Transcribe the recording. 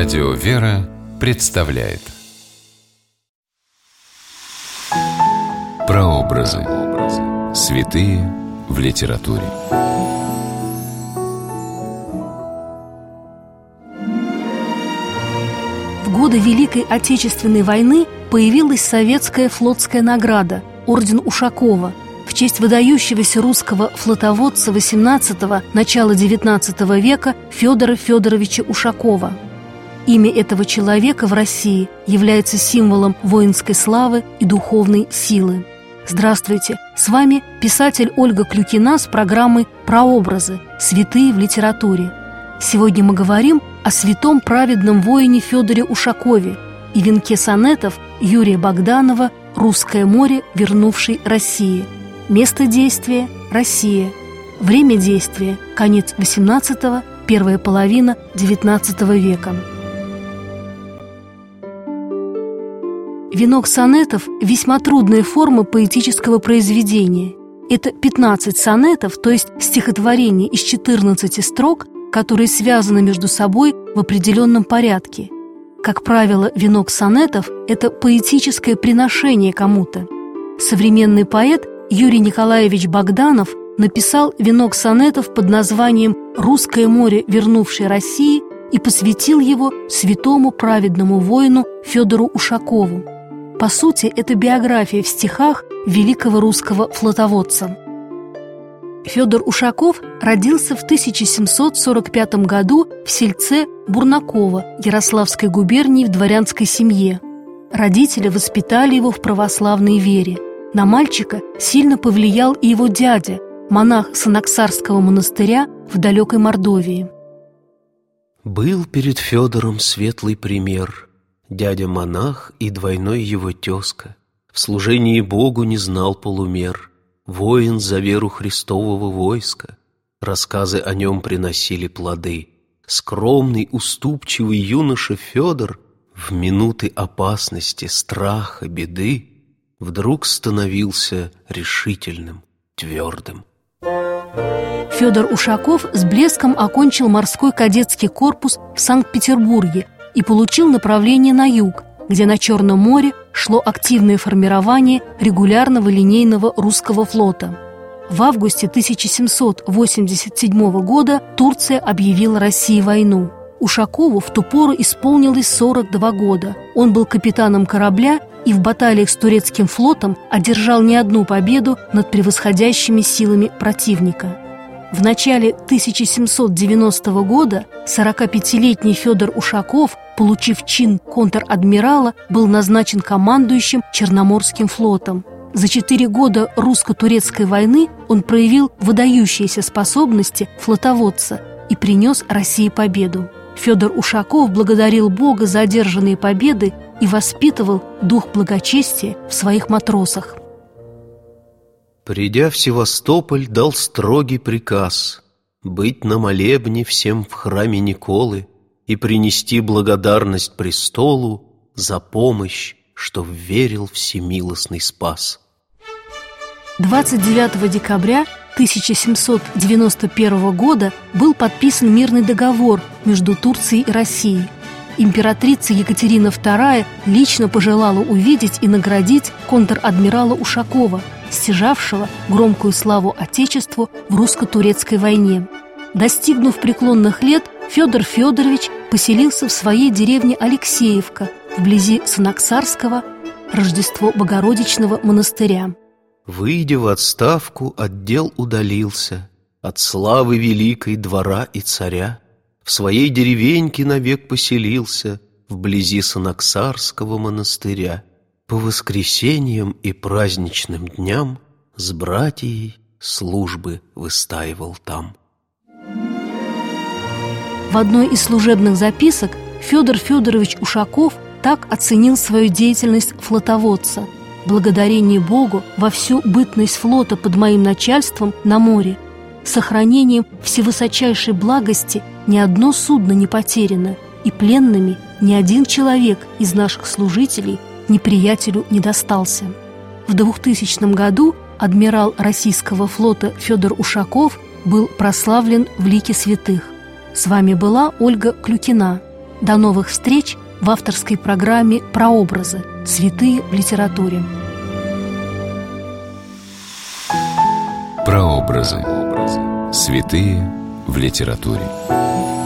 Радио «Вера» представляет Прообразы. Святые в литературе. В годы Великой Отечественной войны появилась советская флотская награда «Орден Ушакова» в честь выдающегося русского флотоводца XVIII – начала XIX века Федора Федоровича Ушакова. Имя этого человека в России является символом воинской славы и духовной силы. Здравствуйте! С вами писатель Ольга Клюкина с программой «Прообразы. Святые в литературе». Сегодня мы говорим о святом праведном воине Федоре Ушакове и венке сонетов Юрия Богданова «Русское море, вернувшей России». Место действия – Россия. Время действия – конец XVIII, первая половина XIX века. Венок сонетов – весьма трудная форма поэтического произведения. Это 15 сонетов, то есть стихотворение из 14 строк, которые связаны между собой в определенном порядке. Как правило, венок сонетов – это поэтическое приношение кому-то. Современный поэт Юрий Николаевич Богданов написал венок сонетов под названием «Русское море, вернувшей России» и посвятил его святому праведному воину Федору Ушакову. По сути, это биография в стихах великого русского флотоводца. Федор Ушаков родился в 1745 году в сельце Бурнаково Ярославской губернии в дворянской семье. Родители воспитали его в православной вере. На мальчика сильно повлиял и его дядя, монах Санаксарского монастыря в далекой Мордовии. Был перед Федором светлый пример, дядя-монах и двойной его тезка. В служении Богу не знал полумер, воин за веру Христового войска. Рассказы о нем приносили плоды. Скромный, уступчивый юноша Федор в минуты опасности, страха, беды вдруг становился решительным, твердым. Федор Ушаков с блеском окончил морской кадетский корпус в Санкт-Петербурге и получил направление на юг, где на Черном море шло активное формирование регулярного линейного русского флота. В августе 1787 года Турция объявила России войну. Ушакову в ту пору исполнилось 42 года. Он был капитаном корабля и в баталиях с турецким флотом одержал не одну победу над превосходящими силами противника. В начале 1790 года 45-летний Федор Ушаков, получив чин контр-адмирала, был назначен командующим Черноморским флотом. За 4 года русско-турецкой войны он проявил выдающиеся способности флотоводца и принес России победу. Федор Ушаков благодарил Бога за одержанные победы и воспитывал дух благочестия в своих матросах. Придя в Севастополь, дал строгий приказ быть на молебне всем в храме Николы и принести благодарность престолу за помощь, что верил всемилостный Спас. 29 декабря 1791 года был подписан мирный договор между Турцией и Россией. Императрица Екатерина II лично пожелала увидеть и наградить контр-адмирала Ушакова, стяжавшего громкую славу Отечеству в русско-турецкой войне. Достигнув преклонных лет, Федор Федорович поселился в своей деревне Алексеевка вблизи Санаксарского Рождество Богородичного монастыря. Выйдя в отставку, от дел удалился, от славы великой двора и царя. В своей деревеньке навек поселился вблизи Санаксарского монастыря. По воскресеньям и праздничным дням с братьей службы выстаивал там. В одной из служебных записок Федор Федорович Ушаков так оценил свою деятельность флотоводца: «Благодарение Богу во всю бытность флота под моим начальством на море. Сохранением всевысочайшей благости ни одно судно не потеряно, и пленными ни один человек из наших служителей неприятелю не достался». В 2000 году адмирал российского флота Федор Ушаков был прославлен в лике святых. С вами была Ольга Клюкина. До новых встреч в авторской программе «Прообразы. Святые в литературе». Прообразы. Святые в литературе.